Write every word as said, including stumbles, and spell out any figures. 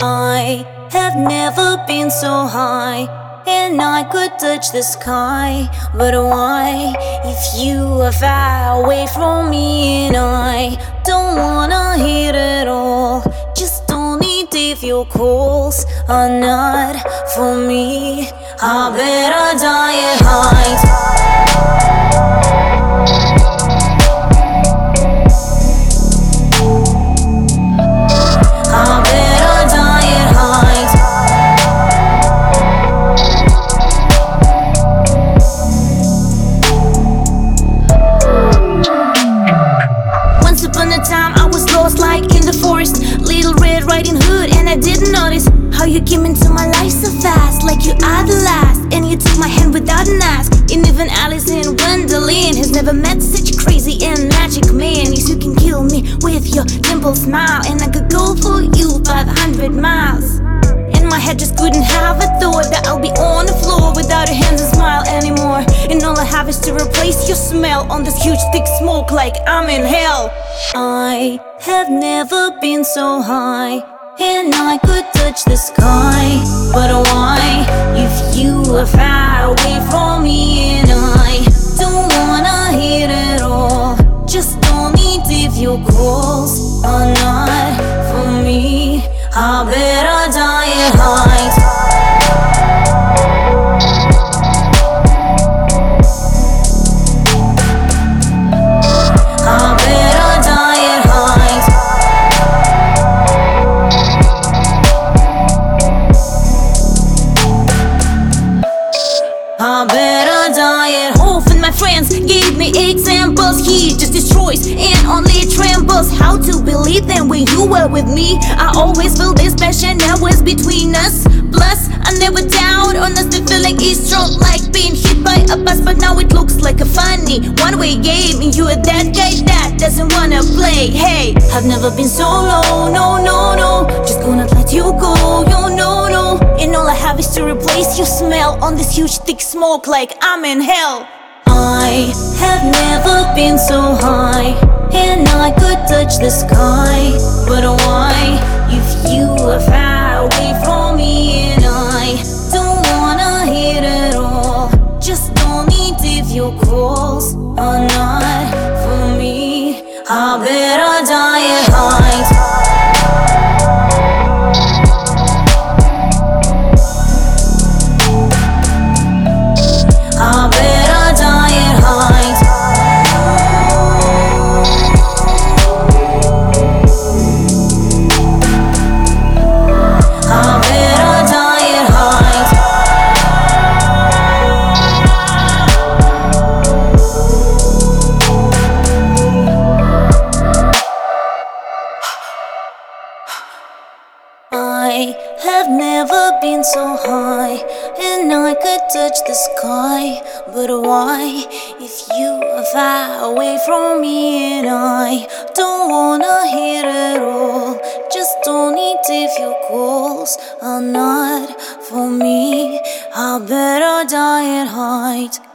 I have never been so high, and I could touch the sky. But why, if you are far away from me, and I don't wanna hear it all? Just only if your calls are not for me. I better die at height. Little Red Riding Hood, and I didn't notice how you came into my life so fast, like you are the last. And you took my hand without an ask. And even Alice in Wonderland has never met such crazy and magic man. Yes, you can kill me with your dimple smile, and I could go for you five hundred miles. And my head just couldn't have a thought that I'll be on the floor without your hands and smile anymore. And all I have is to replace your smell on this huge thick smoke, like I'm in hell. I have never been so high, and I could touch the sky. But why, if you are far away from me, and I don't wanna hear it all? Just don't need if your calls are not for me. I better die at height. I better die at home. And my friends gave me examples. He just destroys and only trembles. How to believe them when you were with me? I always felt this passion that was between us. Plus, I never doubt on us. The feeling is strong, like being hit by a bus. But now it looks like a funny one-way game, and you are that guy that doesn't wanna play. Hey, I've never been so low, no, no, no. Just gonna let you go, you know, no. And all I have is to replace your smell on this huge thick smoke, like I'm in hell. I have never been so high, and I could touch the sky. But why, if you are far away from me, and I don't wanna hear it all? Just don't need if your calls are not for me. I better die at height. I have never been so high, and I could touch the sky. But why, if you are far away from me, and I don't wanna hear it all? Just don't need if your calls are not for me. I better die at height.